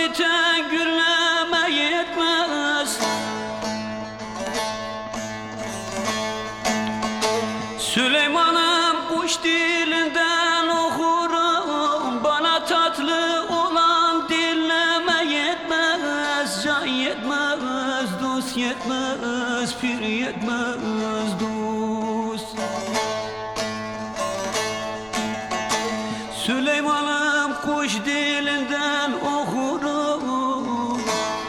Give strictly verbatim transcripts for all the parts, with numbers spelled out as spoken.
biten gülleme yetmez. Süleyman'ım kuş dilinden okurum, bana tatlı olan dinleme yetmez. Can yetmez, dost yetmez, pir yetmez dost. Süleyman'ım kuş dilinden okurum,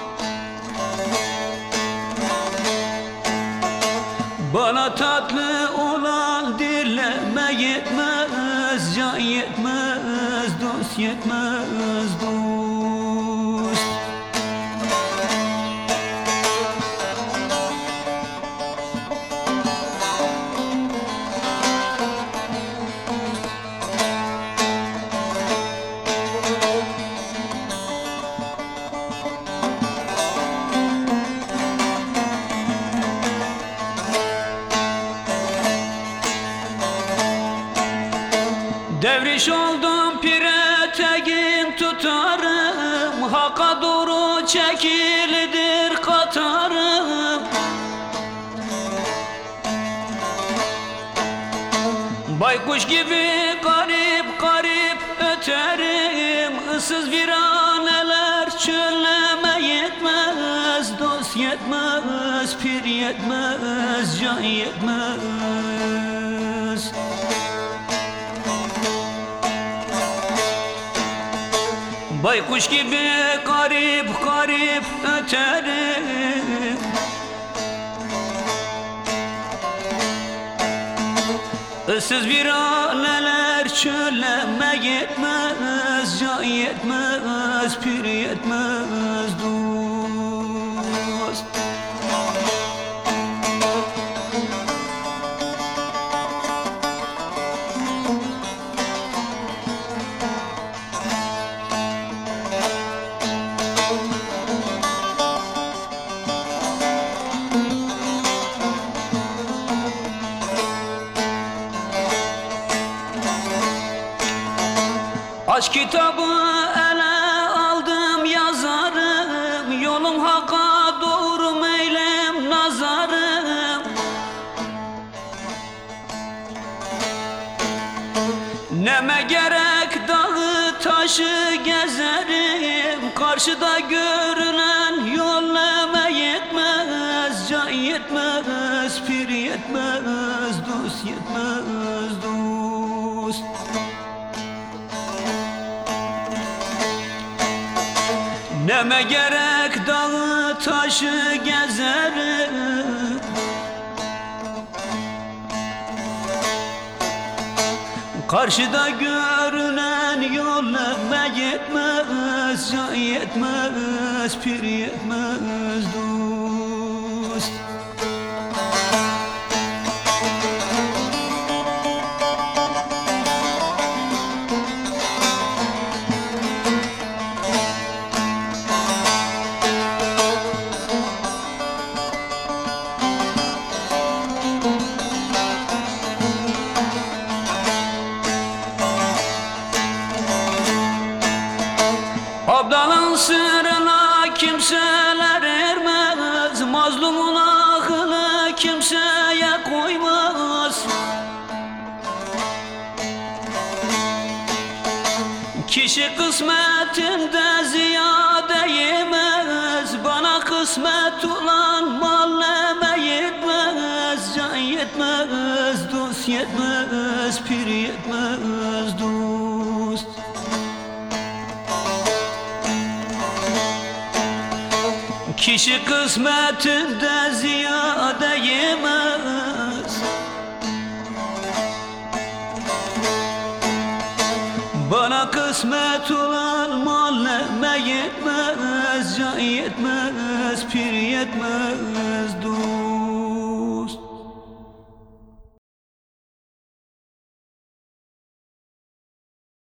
bana tatlı olan dinleme yetmez. Can yetmez, dost yetmez dost. Devriş oldum pire tegim tutarım, Hakka doğru çekilidir katarım. Baykuş gibi garip garip öterim, Issız viraneler çölleme yetmez. Dost yetmez, pir yetmez, can yetmez. Baykuş gibi garip garip öterim, Issız viraneler çölleme yetmez. Can yetmez, pir yetmez dost. Aşk kitabı ele aldım yazarım, Yolum Hakka doğru meylem nazarım. Neme gerek dağı taşı gezerim, Karşıda görünen yol neme yetmez. Can yetmez, pir yetmez, dost yetmez dost. Neme gerek dağı taşı gezerim, Karşıda görünen yol neme yetmez. Can yetmez, pir yetmez dost. Abdalın sırrına kimseler ermez, Mazlumun ahını kimseye koymaz. Kişi kısmetinde ziyade yemez, Bana kısmet olan mal neme yetmez. Can yetmez, dost yetmez, pir yetmez dost. Kişi kısmetinde ziyade yemez, Bana kısmet olan mal neme yetmez. Can yetmez, pir yetmez dost.